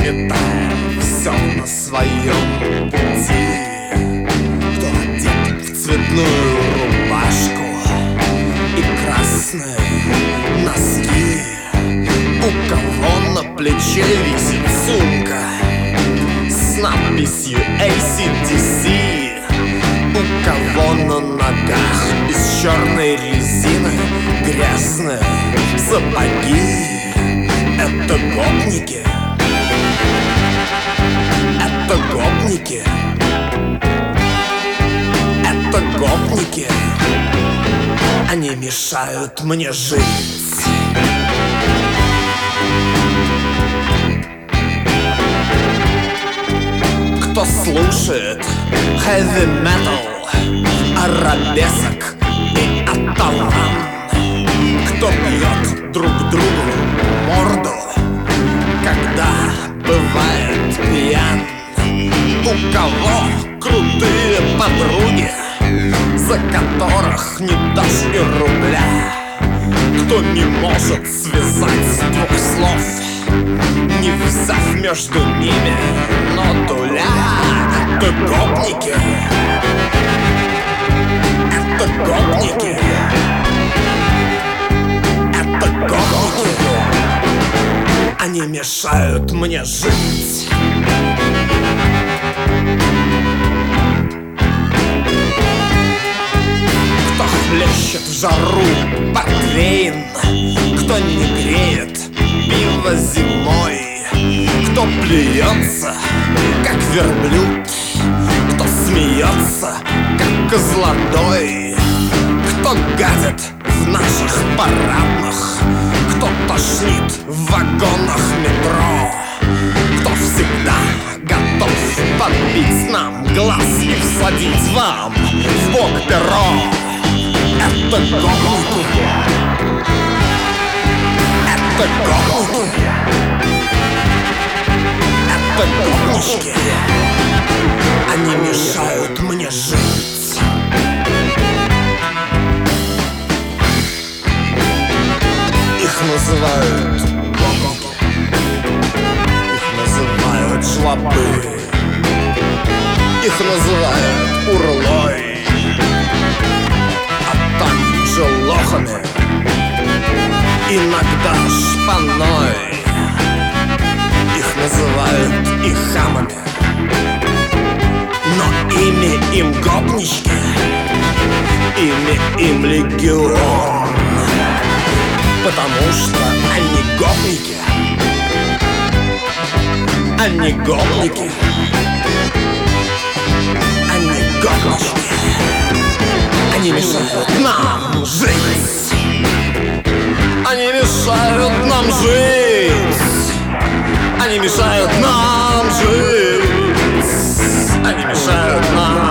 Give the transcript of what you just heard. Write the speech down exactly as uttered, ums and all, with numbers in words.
сметая все на своем пути. Кто одет в цветную рубашку и красные носки, у кого на плече висит сумка с надписью эй си ди си, у кого на ногах из черной резины грязные сапоги. Это гопники, это гопники, это гопники. Они мешают мне жить. Кто слушает heavy metal, арабесок и аталан, кто бьет друг другу морду, когда бывает пьян, у кого крутые подруги, за которых не дашь и рубля, кто не может связать двух слов, не взяв между ними нотуля. Это гопники, это гопники, это гопники. Они мешают мне жить. Кто хлещет в жару портвейн, кто не греет пиво зимой, кто плюется, как верблюд, кто смеется, как козлодой, кто гадит в наших парадных, кто тошнит в вагонах метро, кто всегда готов подбить нам глаз и всадить вам в бок перо. Это гопники, это гопники, это гопнички. Они мешают мне жить. Их называют гопники, их называют жлобы, их называют урлой, а также лохами, иногда шпаной. Их называют и хамами, но ими им гопнички, ими им легион, потому что они гопники, они гопники, они гопнички. Они мешают нам жить, они мешают нам жить, они мешают нам жить, они мешают нам